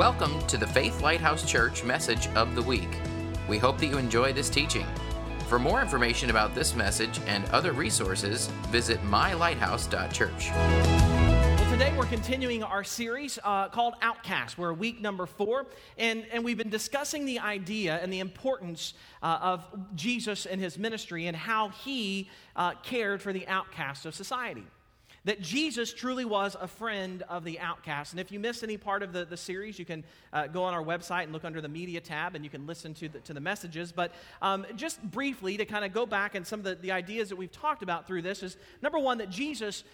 Welcome to the Faith Lighthouse Church Message of the Week. We hope that you enjoy this teaching. For more information about this message and other resources, visit mylighthouse.church. Well, today we're continuing our series called Outcast. We're week number 4, and we've been discussing the idea and the importance of Jesus and his ministry and how he cared for the outcasts of society. That Jesus truly was a friend of the outcast. And if you missed any part of the series, you can go on our website and look under the media tab, and you can listen to the messages. But just briefly, to kind of go back and some of the ideas that we've talked about through this is, number one, that Jesus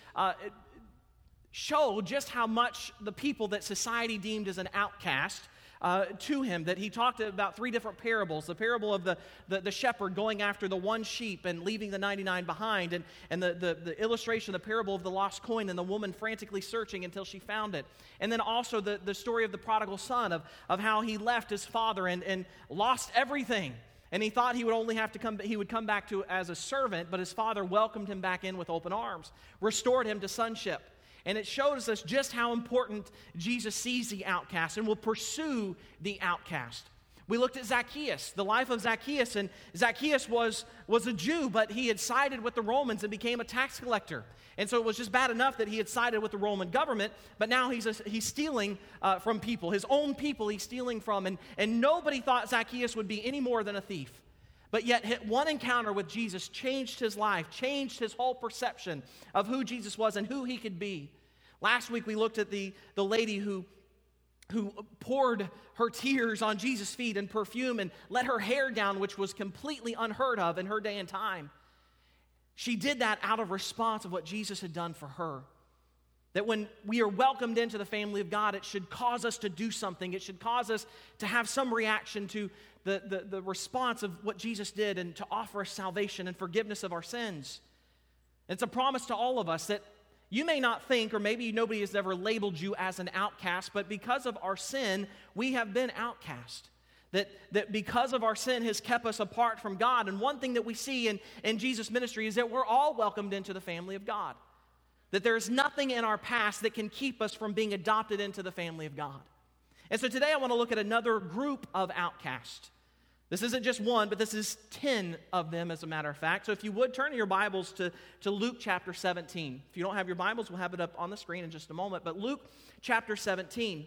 showed just how much the people that society deemed as an outcast to him, that he talked about 3 different parables. The parable of the shepherd going after the one sheep and leaving the 99 behind, and the illustration of the parable of the lost coin and the woman frantically searching until she found it. And then also the story of the prodigal son, of how he left his father and lost everything. And he thought he would only have to come back to as a servant, but his father welcomed him back in with open arms, restored him to sonship. And it shows us just how important Jesus sees the outcast and will pursue the outcast. We looked at Zacchaeus, the life of Zacchaeus, and Zacchaeus was a Jew, but he had sided with the Romans and became a tax collector. And so it was just bad enough that he had sided with the Roman government, but now he's stealing from people, his own people he's stealing from, and nobody thought Zacchaeus would be any more than a thief. But yet one encounter with Jesus changed his life, changed his whole perception of who Jesus was and who he could be. Last week we looked at the lady who poured her tears on Jesus' feet and perfume and let her hair down, which was completely unheard of in her day and time. She did that out of response of what Jesus had done for her. That when we are welcomed into the family of God, it should cause us to do something. It should cause us to have some reaction to the response of what Jesus did and to offer us salvation and forgiveness of our sins. It's a promise to all of us that you may not think, or maybe nobody has ever labeled you as an outcast, but because of our sin, we have been outcast. That because of our sin has kept us apart from God. And one thing that we see in Jesus' ministry is that we're all welcomed into the family of God. That there is nothing in our past that can keep us from being adopted into the family of God. And so today I want to look at another group of outcasts. This isn't just one, but this is 10 of them, as a matter of fact. So if you would, turn your Bibles to Luke chapter 17. If you don't have your Bibles, we'll have it up on the screen in just a moment. But Luke chapter 17.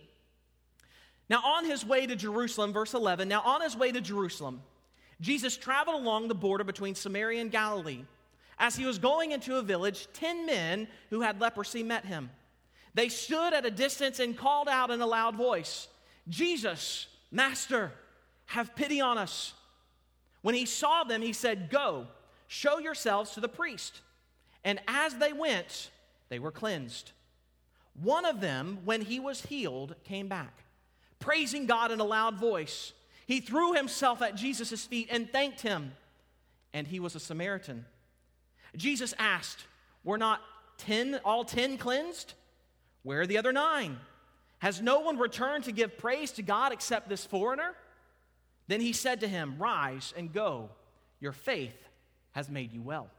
Now on his way to Jerusalem, verse 11, now on his way to Jerusalem, Jesus traveled along the border between Samaria and Galilee. As he was going into a village, 10 men who had leprosy met him. They stood at a distance and called out in a loud voice, "Jesus, Master, have pity on us." When he saw them, he said, "Go, show yourselves to the priest." And as they went, they were cleansed. One of them, when he was healed, came back, praising God in a loud voice. He threw himself at Jesus' feet and thanked him. And he was a Samaritan. Jesus asked, "Were not all 10 cleansed? Where are the other 9? Has no one returned to give praise to God except this foreigner?" Then he said to him, "Rise and go. Your faith has made you well."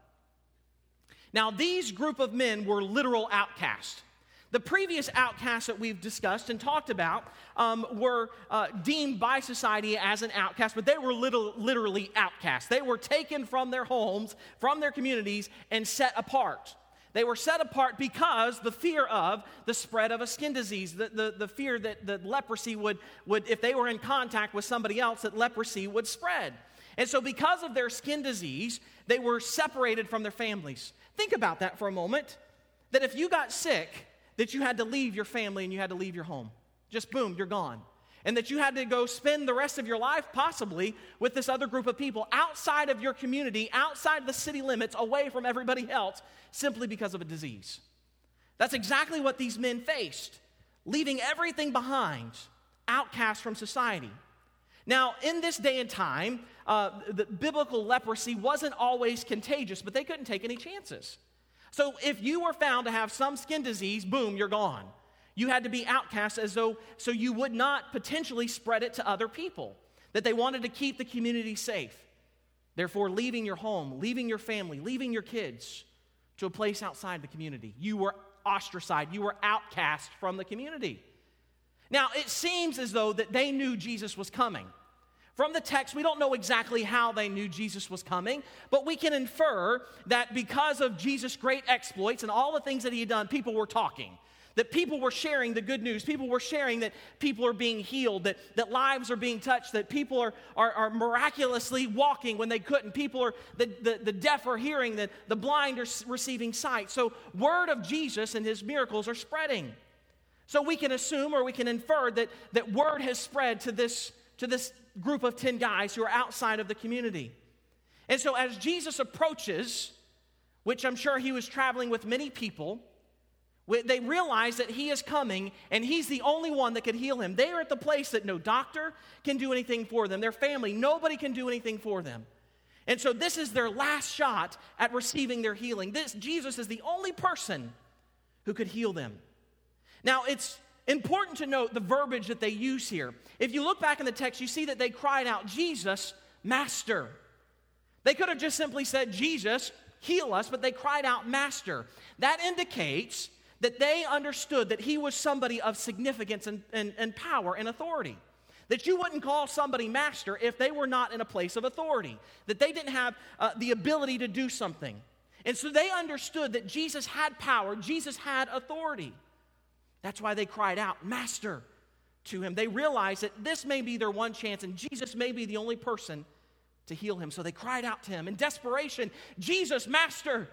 Now, these group of men were literal outcasts. The previous outcasts that we've discussed and talked about were deemed by society as an outcast, but they were literally outcasts. They were taken from their homes, from their communities, and set apart. They were set apart because the fear of the spread of a skin disease, the fear that the leprosy would, if they were in contact with somebody else, that leprosy would spread. And so because of their skin disease, they were separated from their families. Think about that for a moment, that if you got sick, that you had to leave your family and you had to leave your home. Just boom, you're gone. And that you had to go spend the rest of your life possibly with this other group of people outside of your community, outside the city limits, away from everybody else, simply because of a disease. That's exactly what these men faced, leaving everything behind, outcast from society. Now, in this day and time, the biblical leprosy wasn't always contagious, but they couldn't take any chances. So if you were found to have some skin disease, boom, you're gone. You had to be outcast so you would not potentially spread it to other people, that they wanted to keep the community safe. Therefore, leaving your home, leaving your family, leaving your kids to a place outside the community. You were ostracized. You were outcast from the community. Now, it seems as though that they knew Jesus was coming. From the text, we don't know exactly how they knew Jesus was coming, but we can infer that because of Jesus' great exploits and all the things that he had done, people were talking. That people were sharing the good news. People were sharing that people are being healed, that lives are being touched, that people are miraculously walking when they couldn't. The deaf are hearing, that the blind are receiving sight. So word of Jesus and his miracles are spreading. So we can assume or we can infer that word has spread to this group of 10 guys who are outside of the community. And so as Jesus approaches, which I'm sure he was traveling with many people, they realize that he is coming and he's the only one that could heal him. They are at the place that no doctor can do anything for them. Their family, nobody can do anything for them. And so this is their last shot at receiving their healing. Jesus is the only person who could heal them. Now, it's important to note the verbiage that they use here. If you look back in the text, you see that they cried out, "Jesus, Master." They could have just simply said, "Jesus, heal us," but they cried out, "Master." That indicates that they understood that he was somebody of significance and power and authority. That you wouldn't call somebody master if they were not in a place of authority. That they didn't have the ability to do something. And so they understood that Jesus had power, Jesus had authority. That's why they cried out, "Master," to him. They realized that this may be their one chance and Jesus may be the only person to heal him. So they cried out to him in desperation, "Jesus, Master,"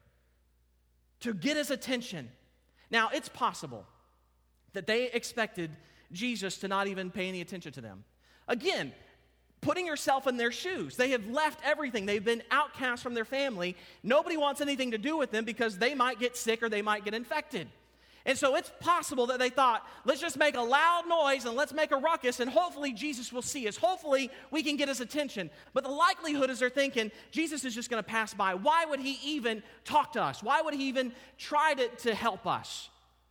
to get his attention. Now, it's possible that they expected Jesus to not even pay any attention to them. Again, putting yourself in their shoes. They have left everything. They've been outcast from their family. Nobody wants anything to do with them because they might get sick or they might get infected. And so it's possible that they thought, let's just make a loud noise and let's make a ruckus and hopefully Jesus will see us. Hopefully we can get his attention. But the likelihood is they're thinking, Jesus is just going to pass by. Why would he even talk to us? Why would he even try to help us?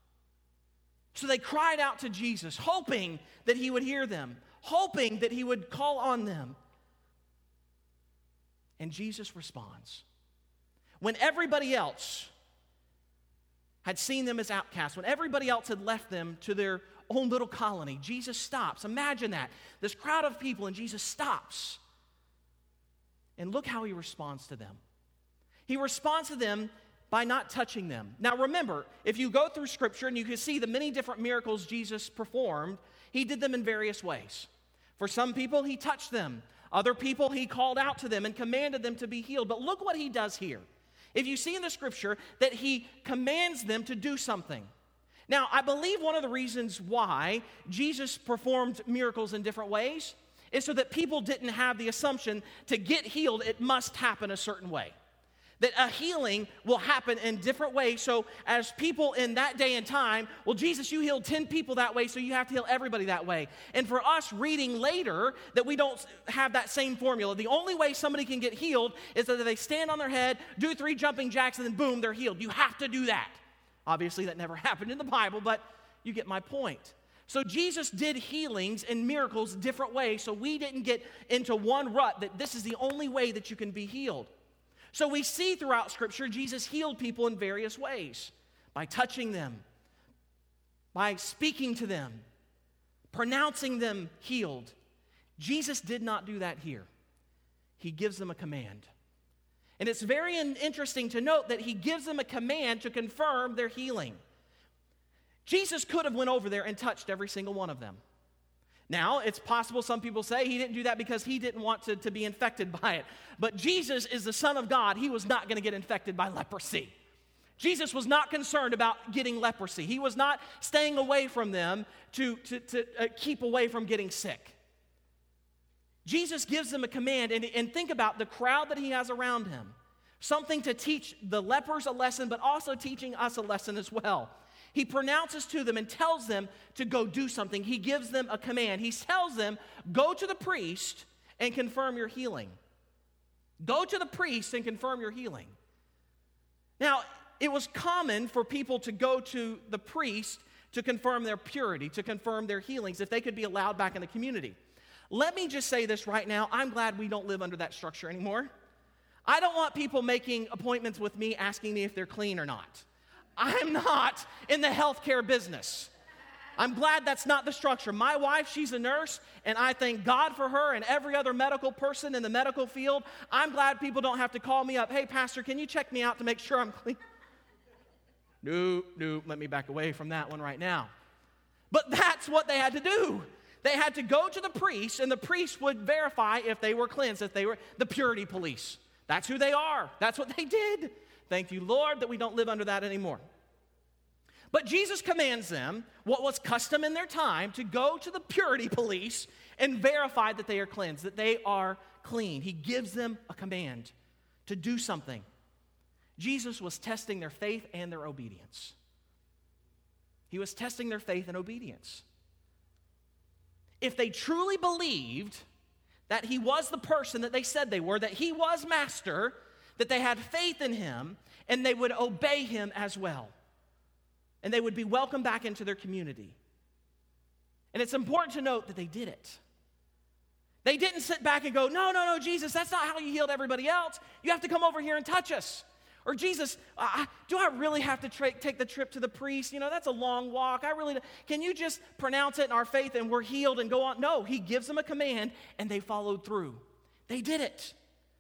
So they cried out to Jesus, hoping that he would hear them, hoping that he would call on them. And Jesus responds. When everybody else had seen them as outcasts, when everybody else had left them to their own little colony, Jesus stops. Imagine that. This crowd of people, and Jesus stops. And look how he responds to them. He responds to them by not touching them. Now remember, if you go through Scripture and you can see the many different miracles Jesus performed, he did them in various ways. For some people, he touched them. Other people, he called out to them and commanded them to be healed. But look what he does here. If you see in the Scripture that he commands them to do something. Now, I believe one of the reasons why Jesus performed miracles in different ways is so that people didn't have the assumption to get healed, it must happen a certain way. That a healing will happen in different ways. So as people in that day and time, well, Jesus, you healed 10 people that way, so you have to heal everybody that way. And for us reading later, that we don't have that same formula. The only way somebody can get healed is that they stand on their head, do 3 jumping jacks, and then boom, they're healed. You have to do that. Obviously, that never happened in the Bible, but you get my point. So Jesus did healings and miracles different ways, so we didn't get into one rut that this is the only way that you can be healed. So we see throughout Scripture, Jesus healed people in various ways. By touching them, by speaking to them, pronouncing them healed. Jesus did not do that here. He gives them a command. And it's very interesting to note that he gives them a command to confirm their healing. Jesus could have went over there and touched every single one of them. Now, it's possible some people say he didn't do that because he didn't want to be infected by it. But Jesus is the Son of God. He was not going to get infected by leprosy. Jesus was not concerned about getting leprosy. He was not staying away from them to keep away from getting sick. Jesus gives them a command, and think about the crowd that he has around him. Something to teach the lepers a lesson, but also teaching us a lesson as well. He pronounces to them and tells them to go do something. He gives them a command. He tells them, go to the priest and confirm your healing. Go to the priest and confirm your healing. Now, it was common for people to go to the priest to confirm their purity, to confirm their healings, if they could be allowed back in the community. Let me just say this right now. I'm glad we don't live under that structure anymore. I don't want people making appointments with me asking me if they're clean or not. I'm not in the healthcare business. I'm glad that's not the structure. My wife, she's a nurse, and I thank God for her and every other medical person in the medical field. I'm glad people don't have to call me up, hey, pastor, can you check me out to make sure I'm clean? No, let me back away from that one right now. But that's what they had to do. They had to go to the priest, and the priest would verify if they were cleansed, if they were the purity police. That's who they are. That's what they did. Thank you, Lord, that we don't live under that anymore. But Jesus commands them, what was custom in their time, to go to the purity police and verify that they are cleansed, that they are clean. He gives them a command to do something. Jesus was testing their faith and their obedience. He was testing their faith and obedience. If they truly believed that he was the person that they said they were, that he was master, that they had faith in him, and they would obey him as well. And they would be welcomed back into their community. And it's important to note that they did it. They didn't sit back and go, no, Jesus, that's not how you healed everybody else. You have to come over here and touch us. Or Jesus, do I really have to take the trip to the priest? That's a long walk. Can you just pronounce it in our faith and we're healed and go on? No, he gives them a command and they followed through. They did it.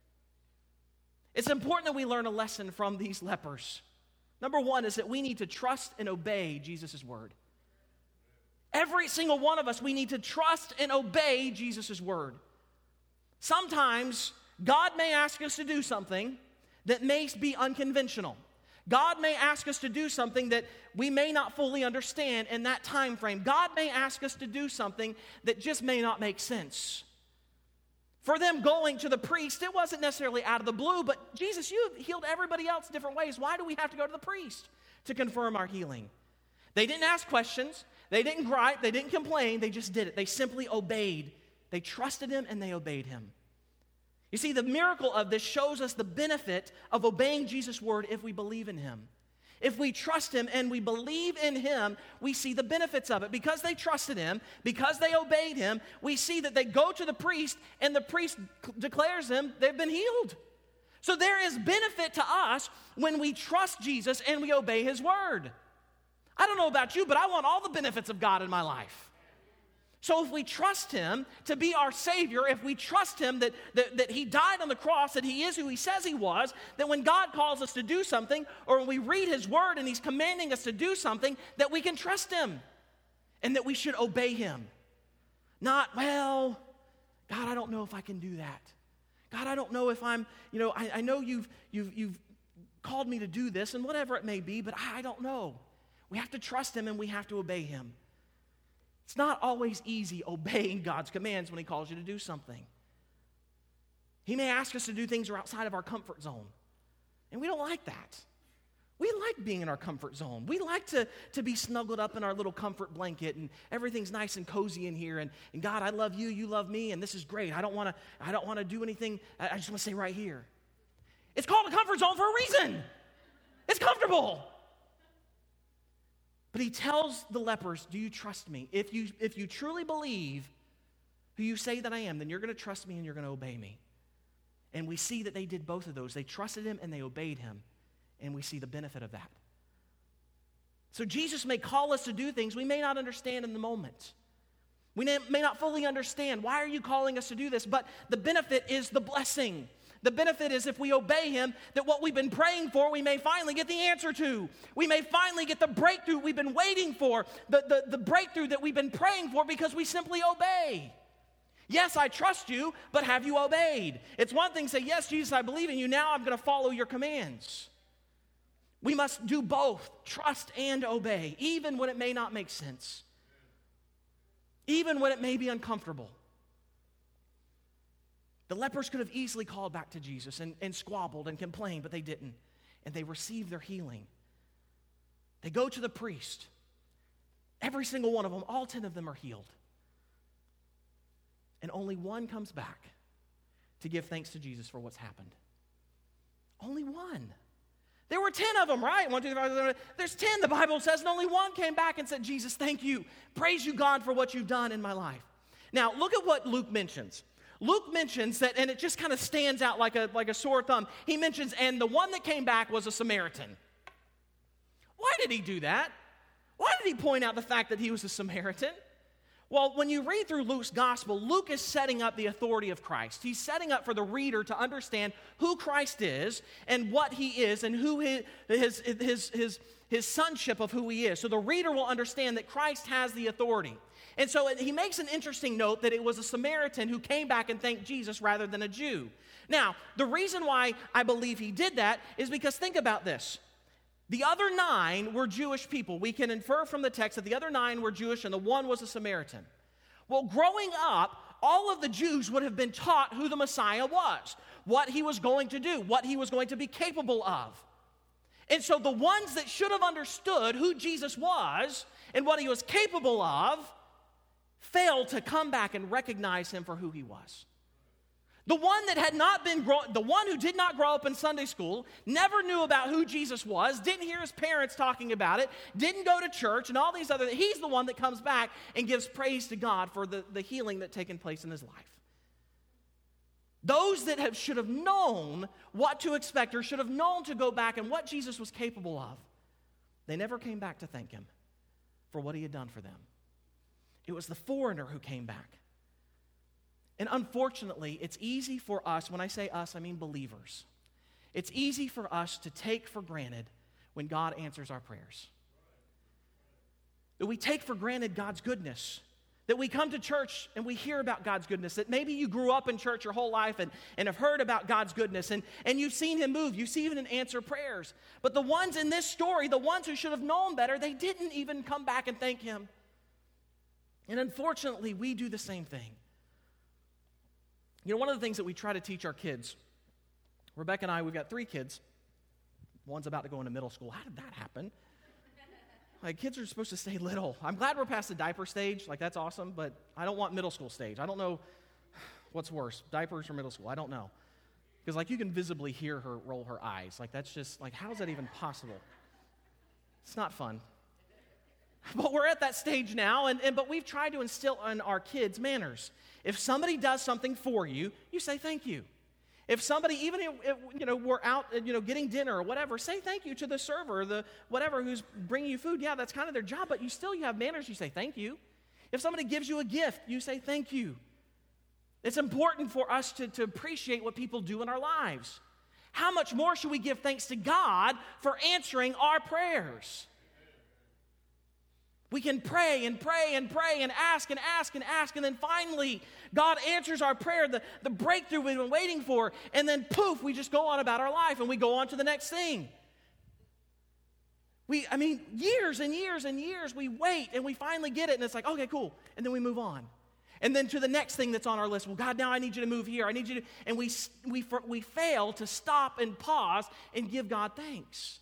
It's important that we learn a lesson from these lepers. Number one is that we need to trust and obey Jesus' word. Every single one of us, we need to trust and obey Jesus' word. Sometimes God may ask us to do something that may be unconventional. God may ask us to do something that we may not fully understand in that time frame. God may ask us to do something that just may not make sense. For them going to the priest, it wasn't necessarily out of the blue, but Jesus, you've healed everybody else different ways. Why do we have to go to the priest to confirm our healing? They didn't ask questions. They didn't gripe. They didn't complain. They just did it. They simply obeyed. They trusted him and they obeyed him. You see, the miracle of this shows us the benefit of obeying Jesus' word if we believe in him. If we trust him and we believe in him, we see the benefits of it. Because they trusted him, because they obeyed him, we see that they go to the priest and the priest declares them they've been healed. So there is benefit to us when we trust Jesus and we obey his word. I don't know about you, but I want all the benefits of God in my life. So if we trust him to be our Savior, if we trust him that he died on the cross, that he is who he says he was, that when God calls us to do something, or when we read his word and he's commanding us to do something, that we can trust him and that we should obey him. Not, well, God, I don't know if I can do that. God, I don't know if I'm, I know you've called me to do this and whatever it may be, but I don't know. We have to trust him and we have to obey him. It's not always easy obeying God's commands when he calls you to do something. He may ask us to do things that are outside of our comfort zone, and we don't like that. We like being in our comfort zone. We like to be snuggled up in our little comfort blanket, and everything's nice and cozy in here, and God, I love you, you love me, and this is great. I don't want to do anything. I just want to stay right here. It's called a comfort zone for a reason. It's comfortable. But he tells the lepers, do you trust me? If you truly believe who you say that I am, then you're going to trust me and you're going to obey me. And we see that they did both of those. They trusted him and they obeyed him. And we see the benefit of that. So Jesus may call us to do things we may not understand in the moment. We may not fully understand. Why are you calling us to do this? But the benefit is the blessing. The benefit is if we obey him, that what we've been praying for, we may finally get the answer to. We may finally get the breakthrough we've been waiting for, the breakthrough that we've been praying for because we simply obey. Yes, I trust you, but have you obeyed? It's one thing to say, yes, Jesus, I believe in you. Now I'm going to follow your commands. We must do both, trust and obey, even when it may not make sense, even when it may be uncomfortable. The lepers could have easily called back to Jesus and squabbled and complained, but they didn't. And they received their healing. They go to the priest. Every single one of them, all 10 of them are healed. And only one comes back to give thanks to Jesus for what's happened. Only one. There were 10 of them, right? 1, 2, 3, 4, 5, 6, 7, 8. There's 10, the Bible says, and only one came back and said, Jesus, thank you. Praise you, God, for what you've done in my life. Now, look at what Luke mentions. Luke mentions that, and it just kind of stands out like a sore thumb. He mentions, and the one that came back was a Samaritan. Why did he do that? Why did he point out the fact that he was a Samaritan? Well, when you read through Luke's gospel, Luke is setting up the authority of Christ. He's setting up for the reader to understand who Christ is and what he is and who his sonship of who he is. So the reader will understand that Christ has the authority. And so he makes an interesting note that it was a Samaritan who came back and thanked Jesus rather than a Jew. Now, the reason why I believe he did that is because think about this. The other 9 were Jewish people. We can infer from the text that the other 9 were Jewish and the one was a Samaritan. Well, growing up, all of the Jews would have been taught who the Messiah was, what he was going to do, what he was going to be capable of. And so the ones that should have understood who Jesus was and what he was capable of failed to come back and recognize him for who he was. The one who did not grow up in Sunday school, never knew about who Jesus was, didn't hear his parents talking about it, didn't go to church, and all these other things. He's the one that comes back and gives praise to God for the healing that taken place in his life. Those that should have known what to expect or should have known to go back and what Jesus was capable of, they never came back to thank him for what he had done for them. It was the foreigner who came back. And unfortunately, it's easy for us, when I say us, I mean believers. It's easy for us to take for granted when God answers our prayers. That we take for granted God's goodness. That we come to church and we hear about God's goodness. That maybe you grew up in church your whole life and have heard about God's goodness. And you've seen him move. You've seen him answer prayers. But the ones in this story, the ones who should have known better, they didn't even come back and thank him. And unfortunately, we do the same thing. You know, one of the things that we try to teach our kids, Rebecca and I, we've got 3 kids. One's about to go into middle school. How did that happen? Like, kids are supposed to stay little. I'm glad we're past the diaper stage. Like, that's awesome, but I don't want middle school stage. I don't know what's worse, diapers or middle school. I don't know. Because, like, you can visibly hear her roll her eyes. Like, that's just, like, how is that even possible? It's not fun. But we're at that stage now, but we've tried to instill in our kids manners. If somebody does something for you, you say thank you. If somebody, even if we're out, getting dinner or whatever, say thank you to the server, the whatever who's bringing you food. Yeah, that's kind of their job, but you have manners. You say thank you. If somebody gives you a gift, you say thank you. It's important for us to appreciate what people do in our lives. How much more should we give thanks to God for answering our prayers? We can pray and pray and pray and ask and ask and ask, and then finally, God answers our prayer, the breakthrough we've been waiting for, and then poof, we just go on about our life and we go on to the next thing. Years and years and years, we wait and we finally get it, and it's like, okay, cool, and then we move on. And then to the next thing that's on our list. Well, God, now I need you to move here. I need you to, and we fail to stop and pause and give God thanks.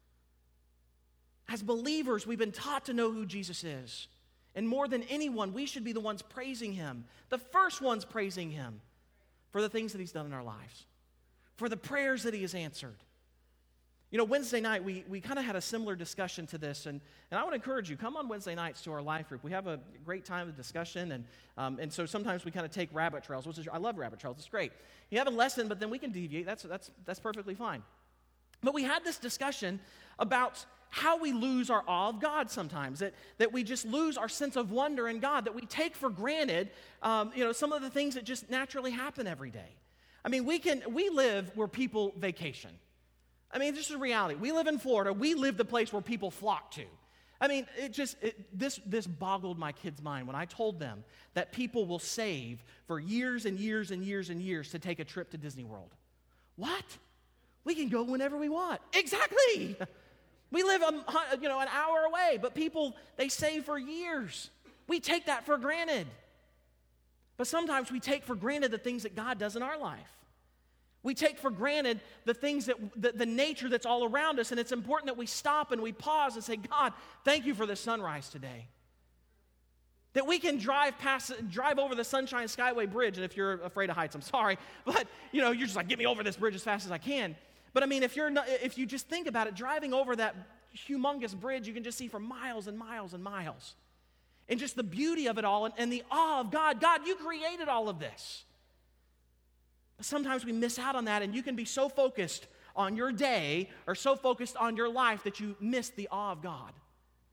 As believers, we've been taught to know who Jesus is. And more than anyone, we should be the ones praising him, the first ones praising him for the things that he's done in our lives, for the prayers that he has answered. You know, Wednesday night, we kind of had a similar discussion to this, and I would encourage you, come on Wednesday nights to our life group. We have a great time of discussion, and so sometimes we kind of take rabbit trails, I love rabbit trails, it's great. You have a lesson, but then we can deviate, that's perfectly fine. But we had this discussion about how we lose our awe of God sometimes, that we just lose our sense of wonder in God, that we take for granted, some of the things that just naturally happen every day. I mean, we live where people vacation. I mean, this is reality. We live in Florida. We live the place where people flock to. I mean, this boggled my kids' mind when I told them that people will save for years and years and years and years to take a trip to Disney World. What? We can go whenever we want. Exactly. We live an hour away, but people, they save for years. We take that for granted. But sometimes we take for granted the things that God does in our life. We take for granted the things the nature that's all around us, and it's important that we stop and we pause and say, God, thank you for the sunrise today. That we can drive over the Sunshine Skyway Bridge, and if you're afraid of heights, I'm sorry, but you're just like, get me over this bridge as fast as I can. But I mean, if you just think about it, driving over that humongous bridge, you can just see for miles and miles and miles. And just the beauty of it all and the awe of God. God, you created all of this. But sometimes we miss out on that, and you can be so focused on your day or so focused on your life that you miss the awe of God.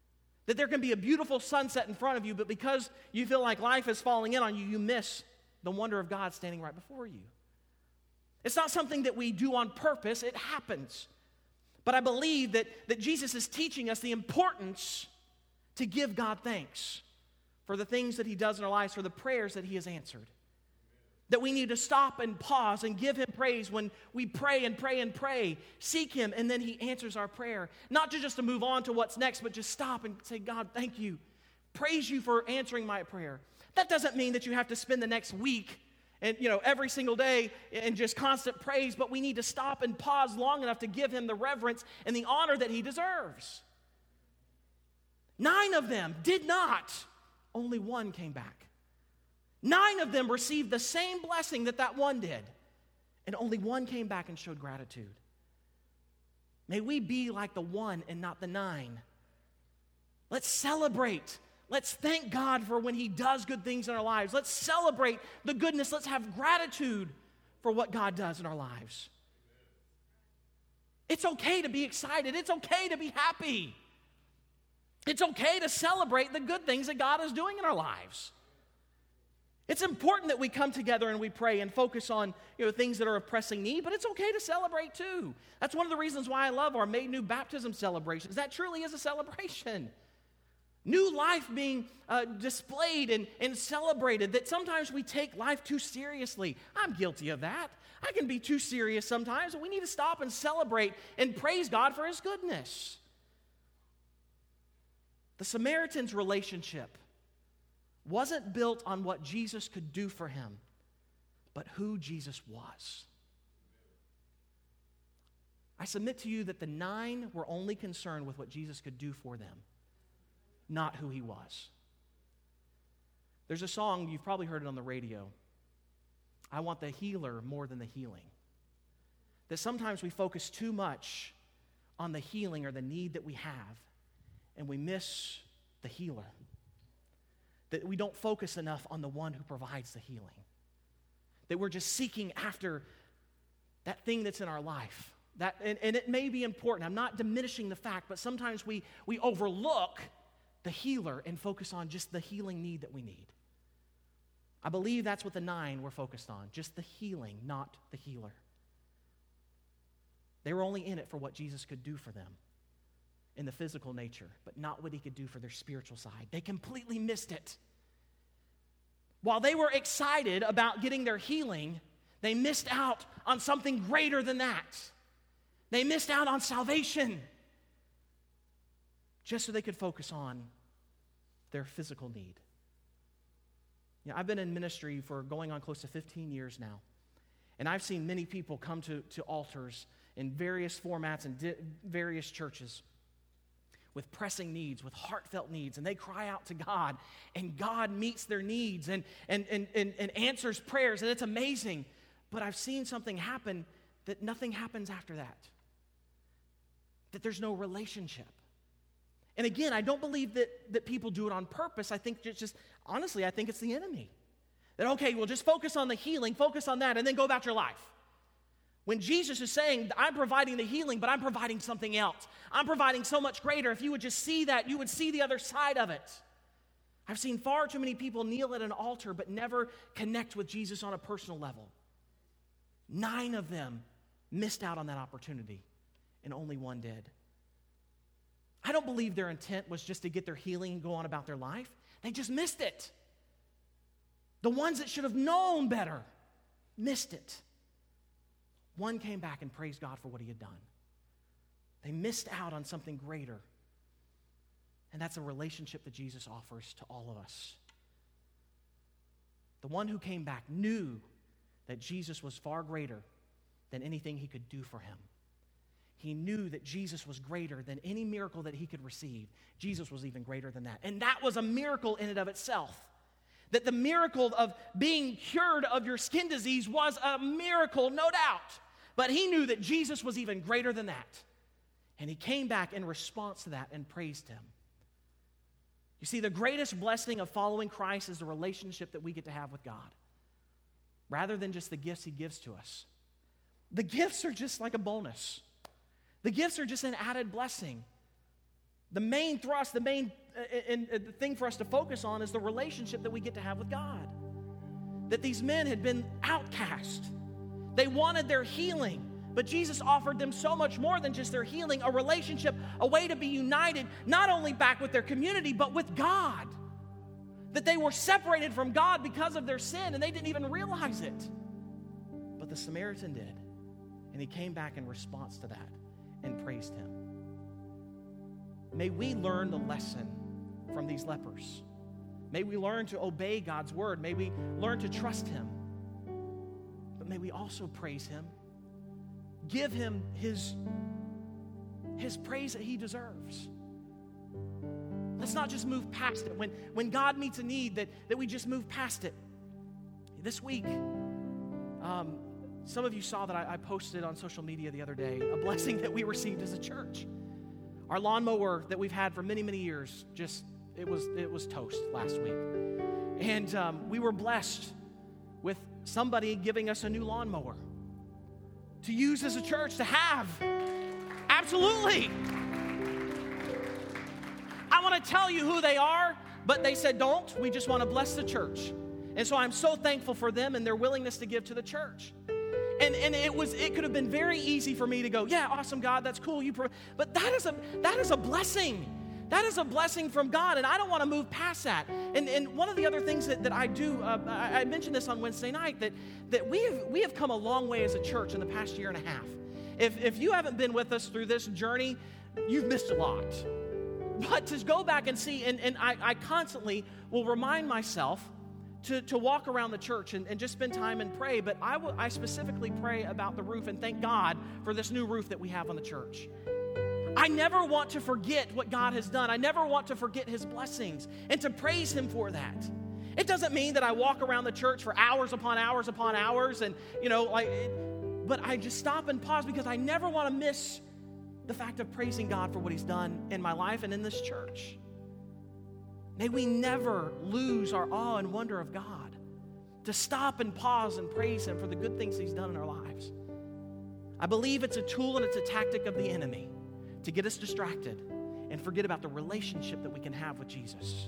That there can be a beautiful sunset in front of you, but because you feel like life is falling in on you, you miss the wonder of God standing right before you. It's not something that we do on purpose, it happens. But I believe that Jesus is teaching us the importance to give God thanks for the things that he does in our lives, for the prayers that he has answered. That we need to stop and pause and give him praise when we pray and pray and pray. Seek him, and then he answers our prayer. Not just to move on to what's next, but just stop and say, God, thank you. Praise you for answering my prayer. That doesn't mean that you have to spend the next week and, every single day in just constant praise, but we need to stop and pause long enough to give him the reverence and the honor that he deserves. 9 of them did not. Only 1 came back. 9 of them received the same blessing that one did, and only 1 came back and showed gratitude. May we be like the 1 and not the 9. Let's celebrate. Let's thank God for when he does good things in our lives. Let's celebrate the goodness. Let's have gratitude for what God does in our lives. It's okay to be excited. It's okay to be happy. It's okay to celebrate the good things that God is doing in our lives. It's important that we come together and we pray and focus on things that are of pressing need, but it's okay to celebrate too. That's one of the reasons why I love our Made New baptism celebrations. That truly is a celebration. New life being displayed and celebrated, that sometimes we take life too seriously. I'm guilty of that. I can be too serious sometimes, and we need to stop and celebrate and praise God for his goodness. The Samaritan's relationship wasn't built on what Jesus could do for him, but who Jesus was. I submit to you that the 9 were only concerned with what Jesus could do for them, not who he was. There's a song, you've probably heard it on the radio, I want the healer more than the healing. That sometimes we focus too much on the healing or the need that we have, and we miss the healer. That we don't focus enough on the one who provides the healing. That we're just seeking after that thing that's in our life. And it may be important. I'm not diminishing the fact, but sometimes we overlook the healer and focus on just the healing need that we need. I believe that's what the 9 were focused on, just the healing, not the healer. They were only in it for what Jesus could do for them in the physical nature, but not what he could do for their spiritual side. They completely missed it. While they were excited about getting their healing, they missed out on something greater than that. They missed out on salvation just so they could focus on their physical need. I've been in ministry for going on close to 15 years now, and I've seen many people come to altars in various formats and various churches with pressing needs, with heartfelt needs, and they cry out to God, and God meets their needs and answers prayers, and it's amazing. But I've seen something happen that nothing happens after that. That there's no relationship. And again, I don't believe that people do it on purpose. I think honestly, I think it's the enemy. That, okay, well, just focus on the healing, focus on that, and then go about your life. When Jesus is saying, I'm providing the healing, but I'm providing something else. I'm providing so much greater. If you would just see that, you would see the other side of it. I've seen far too many people kneel at an altar but never connect with Jesus on a personal level. 9 of them missed out on that opportunity, and only 1 did. I don't believe their intent was just to get their healing and go on about their life. They just missed it. The ones that should have known better missed it. 1 came back and praised God for what he had done. They missed out on something greater. And that's a relationship that Jesus offers to all of us. The one who came back knew that Jesus was far greater than anything he could do for him. He knew that Jesus was greater than any miracle that he could receive. Jesus was even greater than that. And that was a miracle in and of itself. That the miracle of being cured of your skin disease was a miracle, no doubt. But he knew that Jesus was even greater than that. And he came back in response to that and praised him. You see, the greatest blessing of following Christ is the relationship that we get to have with God, rather than just the gifts he gives to us. The gifts are just like a bonus. The gifts are just an added blessing. The main thrust, the main and the thing for us to focus on is the relationship that we get to have with God. That these men had been outcast. They wanted their healing, but Jesus offered them so much more than just their healing, a relationship, a way to be united, not only back with their community, but with God. That they were separated from God because of their sin, and they didn't even realize it. But the Samaritan did, and he came back in response to that and praised him. May we learn the lesson from these lepers. May we learn to obey God's word. May we learn to trust him. But may we also praise him. Give him his praise that he deserves. Let's not just move past it. When God meets a need, that we just move past it. This week, some of you saw that I posted on social media the other day a blessing that we received as a church. Our lawnmower that we've had for many, many years, it was toast last week. And we were blessed with somebody giving us a new lawnmower to use as a church, to have. Absolutely. I want to tell you who they are, but they said, don't. We just want to bless the church. And so I'm so thankful for them and their willingness to give to the church. And it could have been very easy for me to go, yeah, awesome, God, that's cool. But that is a blessing. That is a blessing from God, and I don't want to move past that. And one of the other things that I do, I mentioned this on Wednesday night, that we have come a long way as a church in the past year and a half. If you haven't been with us through this journey, you've missed a lot. But to go back and see, and I constantly will remind myself to walk around the church and just spend time and pray, but I specifically pray about the roof and thank God for this new roof that we have on the church. I never want to forget what God has done. I never want to forget his blessings and to praise him for that. It doesn't mean that I walk around the church for hours upon hours upon hours and, but I just stop and pause because I never want to miss the fact of praising God for what he's done in my life and in this church. May we never lose our awe and wonder of God, to stop and pause and praise him for the good things he's done in our lives. I believe it's a tool and it's a tactic of the enemy to get us distracted and forget about the relationship that we can have with Jesus.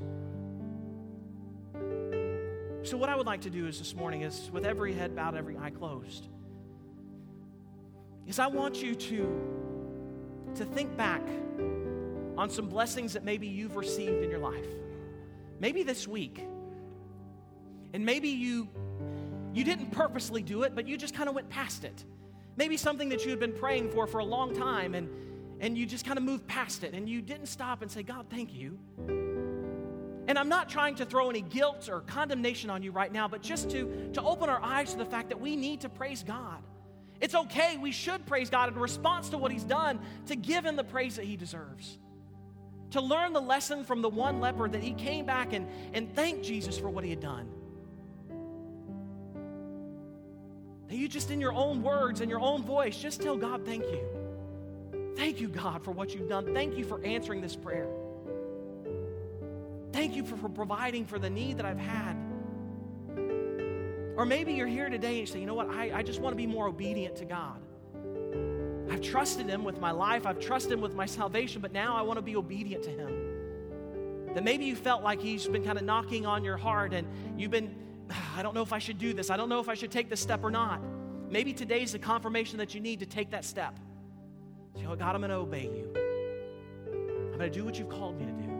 So what I would like to do is this morning is, with every head bowed, every eye closed, is I want you to think back on some blessings that maybe you've received in your life. Maybe this week. And maybe you didn't purposely do it, but you just kind of went past it. Maybe something that you had been praying for a long time, and you just kind of moved past it, and you didn't stop and say, God, thank you. And I'm not trying to throw any guilt or condemnation on you right now, but just to open our eyes to the fact that we need to praise God. It's okay, we should praise God in response to what he's done, to give him the praise that he deserves. To learn the lesson from the one leper that he came back and thanked Jesus for what he had done. That you just in your own words, in your own voice, just tell God, thank you. Thank you, God, for what you've done. Thank you for answering this prayer. Thank you for providing for the need that I've had. Or maybe you're here today and you say, you know what, I just want to be more obedient to God. I've trusted him with my life. I've trusted him with my salvation, but now I want to be obedient to him. That maybe you felt like he's been kind of knocking on your heart and you've been, I don't know if I should do this. I don't know if I should take this step or not. Maybe today's the confirmation that you need to take that step. Say, oh, God, I'm going to obey you. I'm going to do what you've called me to do.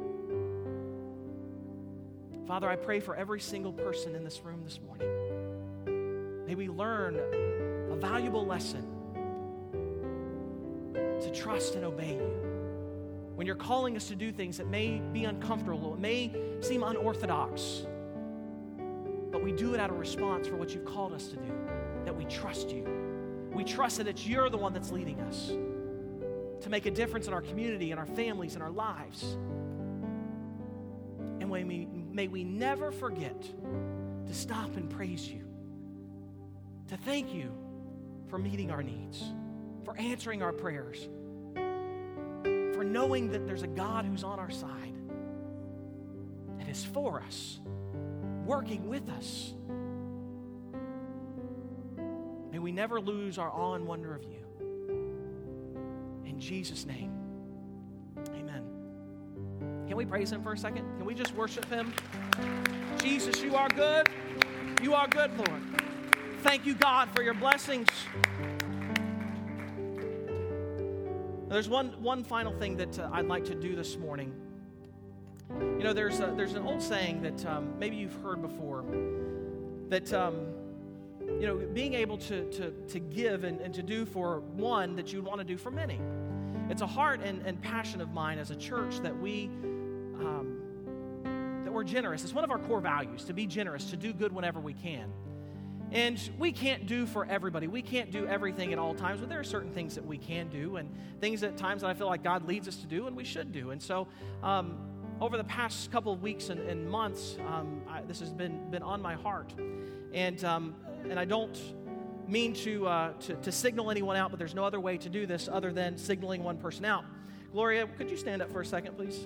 Father, I pray for every single person in this room this morning. May we learn a valuable lesson to trust and obey you. When you're calling us to do things that may be uncomfortable, it may seem unorthodox, but we do it out of response for what you've called us to do, that we trust you. We trust that it's you're the one that's leading us to make a difference in our community, in our families, in our lives. And may we never forget to stop and praise you, to thank you for meeting our needs, for answering our prayers, for knowing that there's a God who's on our side, that is for us, working with us. May we never lose our awe and wonder of you. In Jesus' name, amen. Can we praise him for a second? Can we just worship him? Jesus, you are good. You are good, Lord. Thank you, God, for your blessings. There's one final thing that I'd like to do this morning. You know, there's an old saying that maybe you've heard before, that you know, being able to give and to do for one that you'd want to do for many. It's a heart and passion of mine as a church that we're generous. It's one of our core values, to be generous, to do good whenever we can. And we can't do for everybody. We can't do everything at all times, but there are certain things that we can do and things at times that I feel like God leads us to do and we should do. And so over the past couple of weeks and months, this has been on my heart. And I don't mean to signal anyone out, but there's no other way to do this other than signaling one person out. Gloria, could you stand up for a second, please?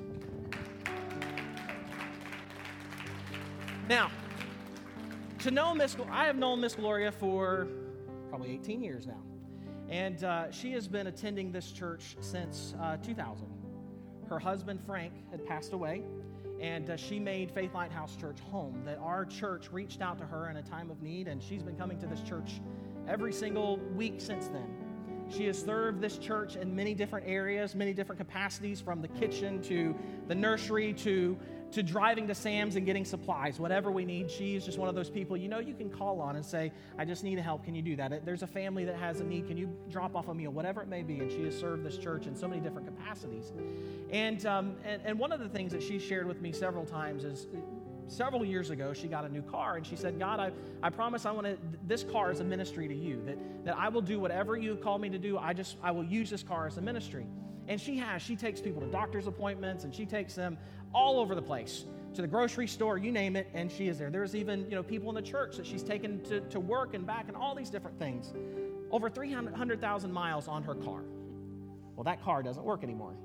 Now, I have known Miss Gloria for probably 18 years now. And she has been attending this church since 2000. Her husband, Frank, had passed away, and she made Faith Lighthouse Church home. That our church reached out to her in a time of need, and she's been coming to this church every single week since then. She has served this church in many different areas, many different capacities, from the kitchen to the nursery to driving to Sam's and getting supplies, whatever we need. She's just one of those people, you know, you can call on and say, I just need help. Can you do that? There's a family that has a need. Can you drop off a meal? Whatever it may be. And she has served this church in so many different capacities. And one of the things that she shared with me several times is, several years ago, she got a new car, and she said, God, I promise this car is a ministry to you, that I will do whatever you call me to do. I will use this car as a ministry. And she takes people to doctor's appointments, and she takes them all over the place, to the grocery store, you name it, and she is there. There's even, you know, people in the church that she's taken to work and back and all these different things. Over 300,000 miles on her car. Well, that car doesn't work anymore.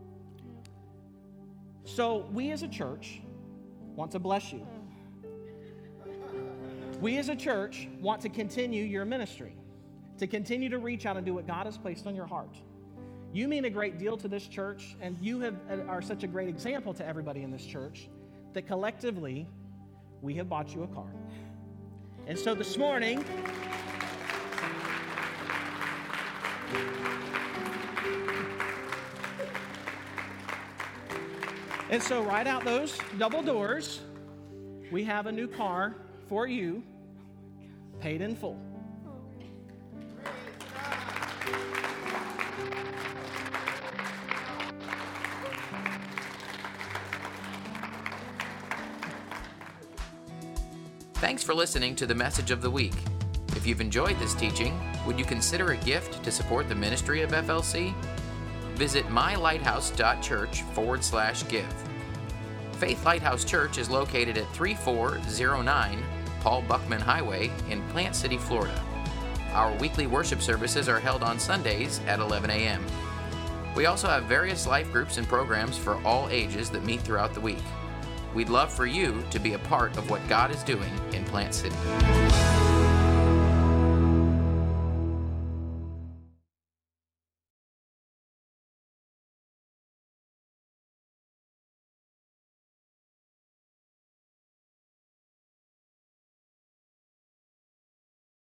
So we as a church want to bless you. We as a church want to continue your ministry, to continue to reach out and do what God has placed on your heart. You mean a great deal to this church, and you are such a great example to everybody in this church that collectively we have bought you a car. And so this morning, right out those double doors, we have a new car for you, paid in full. Thanks for listening to the Message of the Week. If you've enjoyed this teaching, would you consider a gift to support the ministry of FLC? Visit mylighthouse.church/give. Faith Lighthouse Church is located at 3409 Paul Buckman Highway in Plant City, Florida. Our weekly worship services are held on Sundays at 11 a.m. We also have various life groups and programs for all ages that meet throughout the week. We'd love for you to be a part of what God is doing in Plant City.